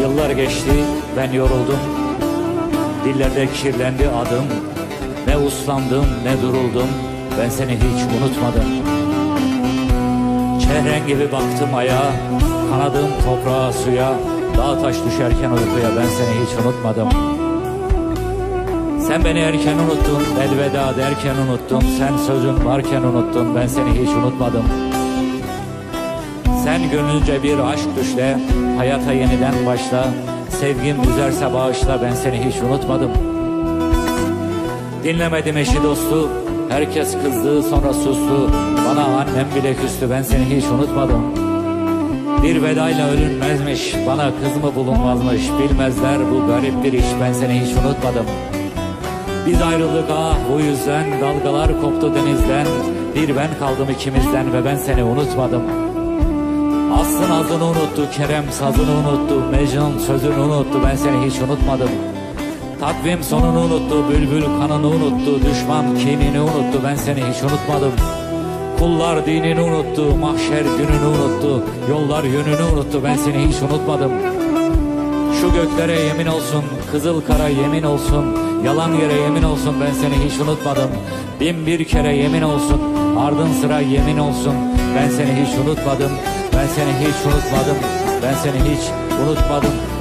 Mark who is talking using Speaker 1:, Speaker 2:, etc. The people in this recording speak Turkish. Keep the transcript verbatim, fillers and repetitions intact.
Speaker 1: Yıllar geçti, ben yoruldum. Dillerde kirlendi adım. Ne uslandım ne duruldum, ben seni hiç unutmadım. Çehren gibi baktım aya, kanadım toprağa suya. Dağ taş düşerken uykuya, ben seni hiç unutmadım. Sen beni erken unuttun, elveda derken unuttun. Sen sözün varken unuttun, ben seni hiç unutmadım. Sen gönlünce bir aşk düşle, hayata yeniden başla. Sevgim üzerse bağışla, ben seni hiç unutmadım. Dinlemedim eşi dostu, herkes kızdı sonra sustu. Bana annem bile küstü, ben seni hiç unutmadım. Bir vedayla ölünmezmiş, bana kız mı bulunmazmış. Bilmezler bu garip bir iş, ben seni hiç unutmadım. Biz ayrıldık ah bu yüzden, dalgalar koptu denizden. Bir ben kaldım ikimizden ve ben seni unutmadım. Aslın adını unuttu, Kerem sazını unuttu, Mecnun sözünü unuttu, ben seni hiç unutmadım. Takvim sonunu unuttu, bülbül kanını unuttu, düşman kinini unuttu, ben seni hiç unutmadım. Kullar dinini unuttu, mahşer gününü unuttu, yollar yönünü unuttu, ben seni hiç unutmadım. Şu göklere yemin olsun, kızıl kara yemin olsun, yalan yere yemin olsun, ben seni hiç unutmadım. Bin bir kere yemin olsun, ardın sıra yemin olsun, ben seni hiç unutmadım. Ben seni hiç unutmadım, ben seni hiç unutmadım.